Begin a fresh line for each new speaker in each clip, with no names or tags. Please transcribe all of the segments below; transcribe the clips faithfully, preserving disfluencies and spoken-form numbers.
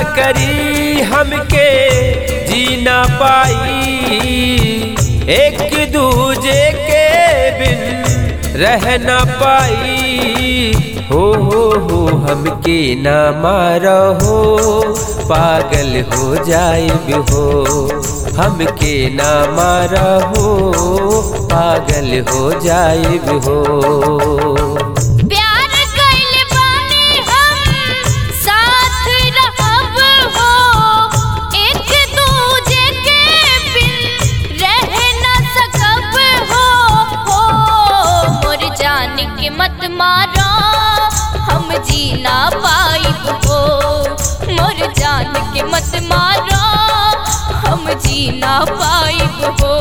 करी हमके जीना पाई, एक दूजे के बिन रह ना पाई। हो हो हो हमके ना मारो हो, पागल हो जाए हो। हमके ना मारो हो, पागल हो जाए हो।
मत मारो हम जी ना पाइब हो, मोर जान के मत मारो हम जी ना पाइब हो।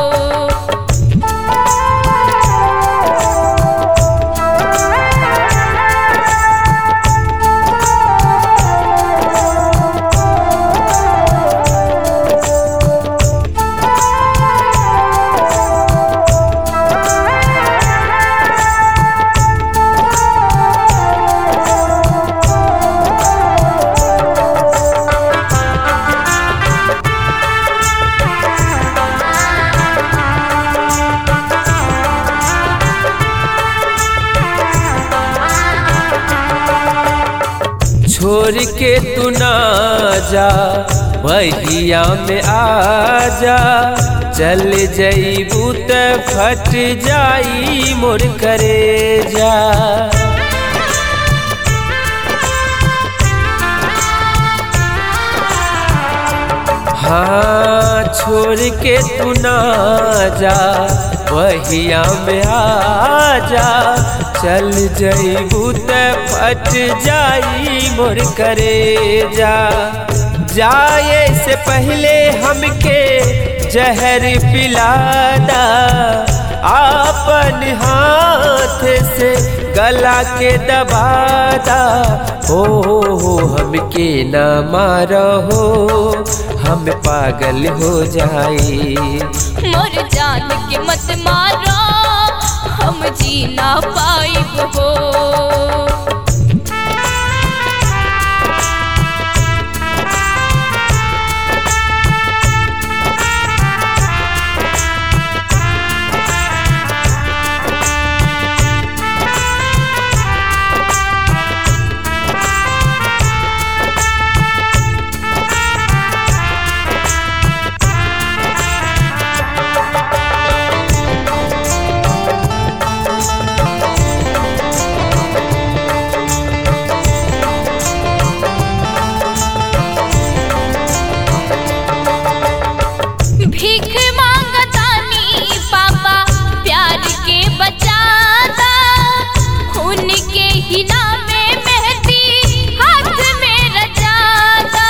छोड़ के तू ना जा बहिया में आ जा, चल जईबू त फट जाई मोर करेजा। हाँ छोड़ के तू ना जा बहिया में आ जा, चल जईबू त फट जाई मोर करेजा। जाए से पहले हमके जहर पिलादा, आपन हाथ से गला के दबादा। हो हो हमके ना मारो हो, हम पागल हो जाए।
मोर जान के मत मारो हम जी ना पाइब हो। भीख मांगतानी पापा प्यार के बचाता, उनके ही नाम में मेहंदी हाथ में रचाता।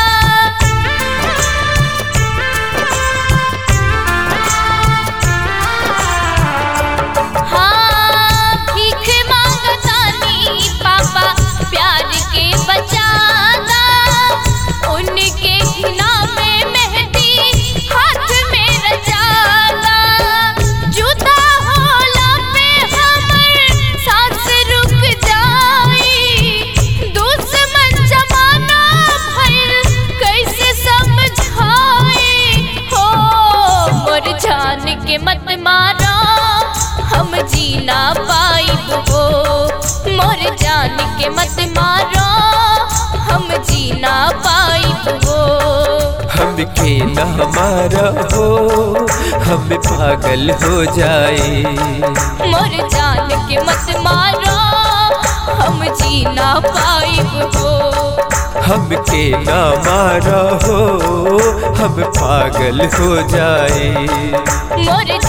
हाँ भीख मांगतानी पापा प्यार के बचाता, उनके ही नाम में मेहंदी हाथ में रचाता। जुदा होला पे हमर सांस रुक जाई, दुश्मन जमाना भइल कैसे समझाई। हो मोर जान के मत मारो हम जी ना पाइब हो, मोर जान के मत मारो हम जी ना पाइब हो।
हमके ना मारो हो, हम पागल हो जाए।
मोर जान के मत मारो हम जी ना पाइब हो।
हमके ना मारो हो, हम पागल हो जाए।
मोर